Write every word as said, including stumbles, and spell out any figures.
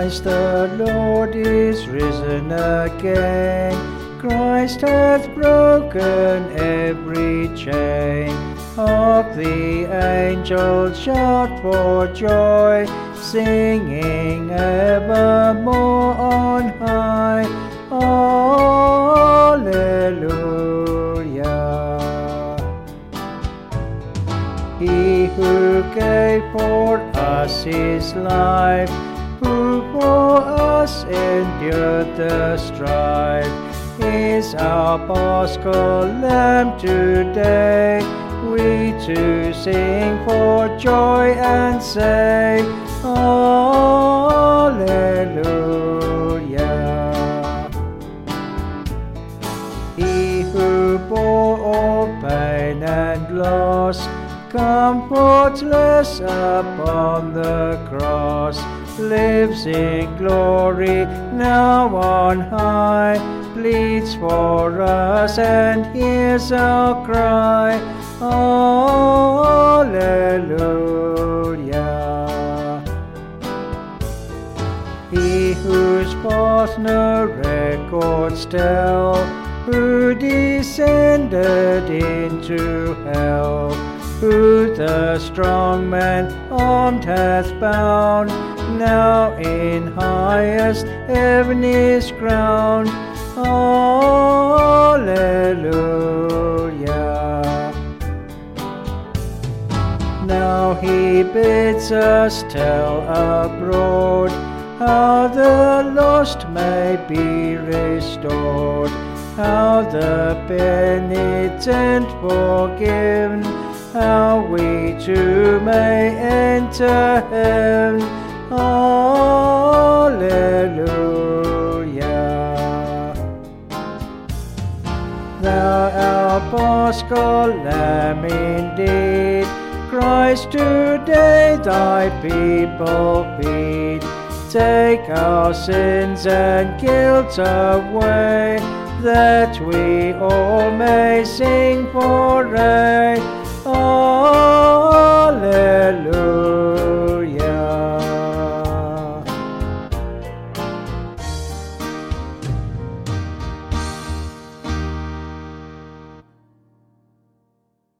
Christ the Lord is risen again. Christ hath broken every chain. Hark, the angels shout for joy, singing evermore on high. Alleluia. He who gave for us his life, who for us endured the strife, is our Paschal Lamb today. We too sing for joy and say, Alleluia. He who bore all pain and loss, comfortless upon the cross, lives in glory now on high, pleads for us and hears our cry. Alleluia. He whose path no records tell, who descended into hell, who the strong man armed hath bound, now in highest heaven is crowned. Alleluia. Now he bids us tell abroad, how the lost may be restored, how the penitent forgiven, how we too may enter heaven. Alleluia. Thou our Paschal Lamb indeed, Christ today thy people feed. Take our sins and guilt away, that we all may sing for aye.